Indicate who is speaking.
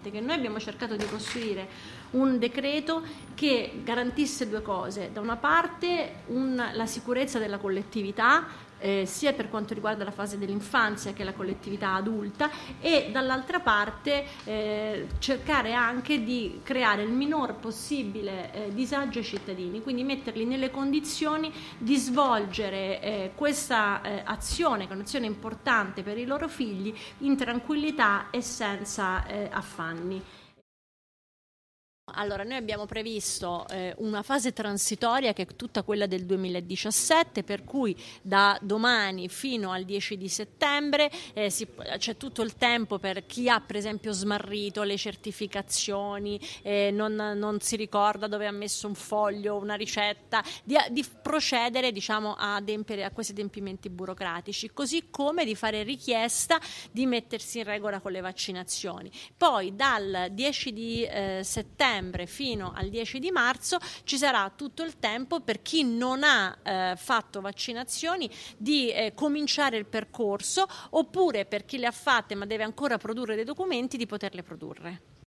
Speaker 1: che noi abbiamo cercato di costruire un decreto che garantisse due cose: da una parte la sicurezza della collettività, sia per quanto riguarda la fase dell'infanzia che la collettività adulta, e dall'altra parte cercare anche di creare il minor possibile disagio ai cittadini, quindi metterli nelle condizioni di svolgere questa azione, che è un'azione importante per i loro figli, in tranquillità e senza affanni. Allora, noi abbiamo previsto una fase transitoria che è tutta quella del 2017, per cui da domani fino al 10 di settembre c'è tutto il tempo per chi ha per esempio smarrito le certificazioni, non si ricorda dove ha messo un foglio, una ricetta, di procedere, diciamo, a questi adempimenti burocratici, così come di fare richiesta di mettersi in regola con le vaccinazioni. Poi dal 10 di settembre fino al 10 di marzo ci sarà tutto il tempo per chi non ha fatto vaccinazioni di cominciare il percorso, oppure per chi le ha fatte ma deve ancora produrre dei documenti di poterle produrre.